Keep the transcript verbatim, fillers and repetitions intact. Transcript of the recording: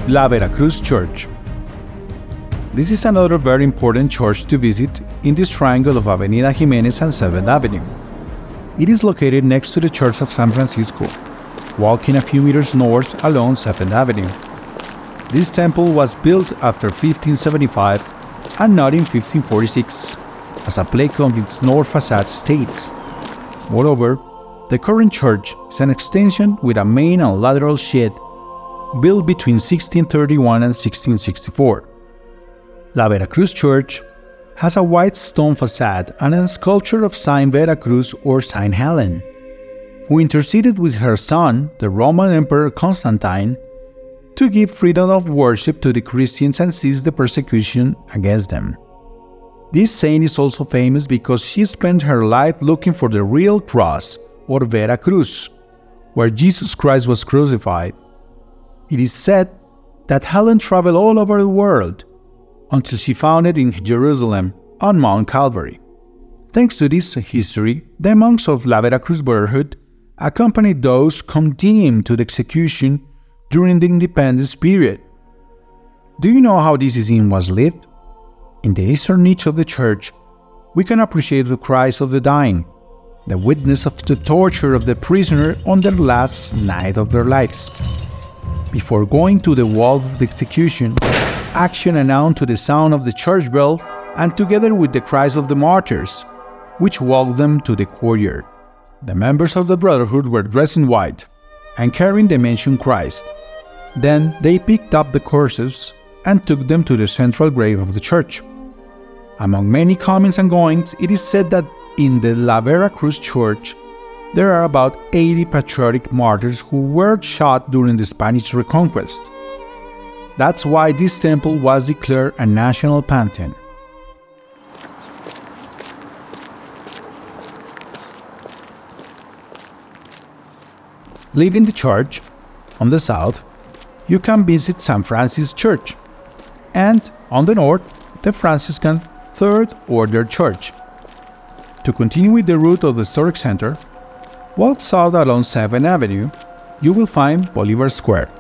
La Veracruz Church. This is another very important church to visit in this triangle of Avenida Jimenez and seventh Avenue. It is located next to the Church of San Francisco, walking a few meters north along seventh Avenue. This temple was built after fifteen seventy-five and not in fifteen forty-six, as a plaque on its north facade states. Moreover, the current church is an extension with a main and lateral shed built between sixteen thirty-one and sixteen sixty-four. La Veracruz Church has a white stone facade and a sculpture of Saint Veracruz or Saint Helen, who interceded with her son, the Roman Emperor Constantine, to give freedom of worship to the Christians and cease the persecution against them. This saint is also famous because she spent her life looking for the real cross, or Veracruz, where Jesus Christ was crucified. It is said that Helen traveled all over the world until she found it in Jerusalem on Mount Calvary. Thanks to this history, the monks of La Veracruz Brotherhood accompanied those condemned to the execution during the independence period. Do you know how this scene was lived? In the eastern niche of the church, we can appreciate the cries of the dying, the witness of the torture of the prisoner on their last night of their lives. Before going to the wall of the execution, action announced to the sound of the church bell and together with the cries of the martyrs, which walked them to the courtyard. The members of the Brotherhood were dressed in white and carrying the mentioned Christ. Then they picked up the corpses and took them to the central grave of the church. Among many comings and goings, it is said that in the La Veracruz Church, there are about eighty patriotic martyrs who were shot during the Spanish Reconquest. That's why this temple was declared a national pantheon. Leaving the church, on the south, you can visit Saint Francis Church, and on the north, the Franciscan Third Order Church. To continue with the route of the historic center, walk south along seventh Avenue, you will find Bolivar Square.